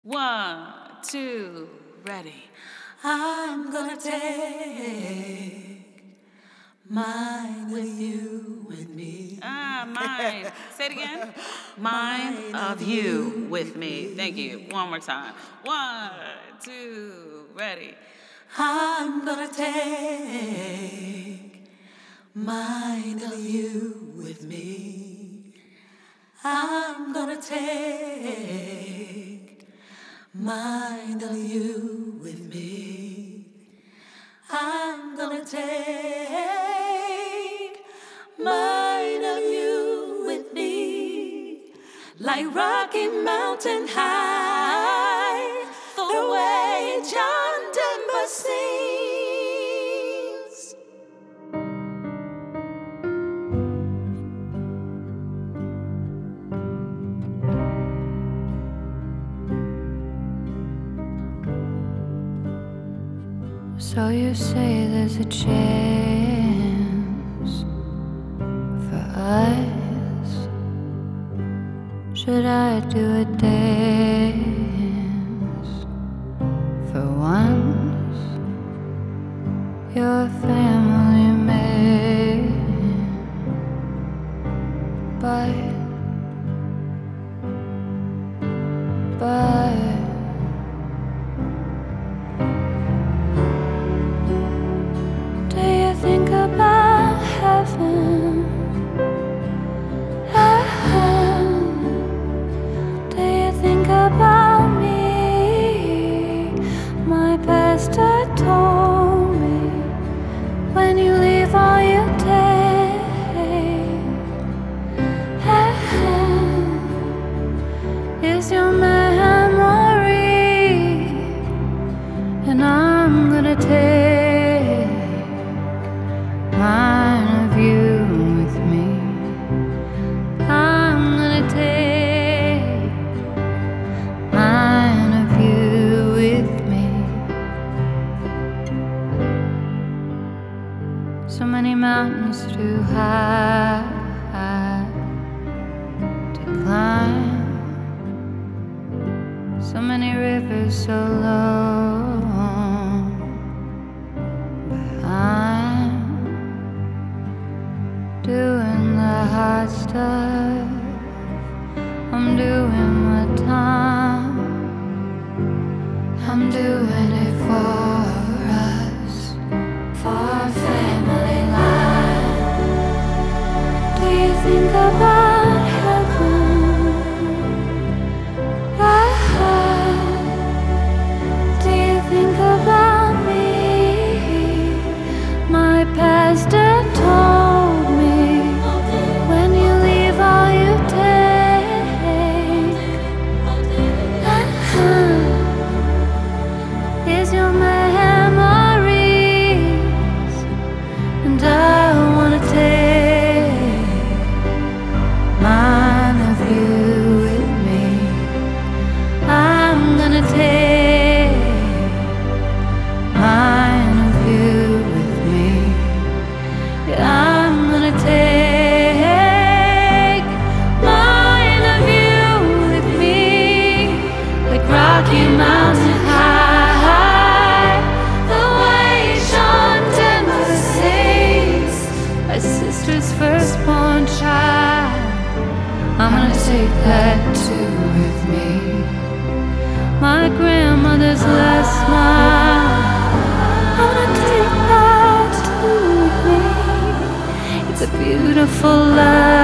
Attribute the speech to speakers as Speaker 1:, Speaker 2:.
Speaker 1: 1, 2, ready.
Speaker 2: I'm gonna take mine with you with me.
Speaker 1: Mine. Say it again. Mine of you with me. Thank you. One more time. 1, 2, ready.
Speaker 2: I'm gonna take mine of you with me. I'm gonna take mine of you with me. I'm gonna take mine of you with me. Like Rocky Mountain High, the way John Denver sings.
Speaker 3: So you say there's a chance for us. Should I do a dance for once? You're a family man, but do you think about heaven? Do you think about me? My pastor told me, when you leave all you take is your memory, and I'm gonna take mine of you with me. I'm gonna take mine of you with me. So many mountains too high to climb, so many rivers so low, but I'm doing the hard stuff. I'm doing my time. I'm doing it for us, for our family life. Do you think about heaven? Do you think about me? My pastor told me, when you leave all you take is your memories, and I wanna take mine of you with me. I'm gonna take mine of you with me. Yeah, I'm gonna take mine of you with me. Like Rocky Mountain High, the way John Denver sings, my sister's firstborn child. I'm gonna take that too with me. My grandmother's last smile, I'm gonna take that too with me. It's a beautiful life.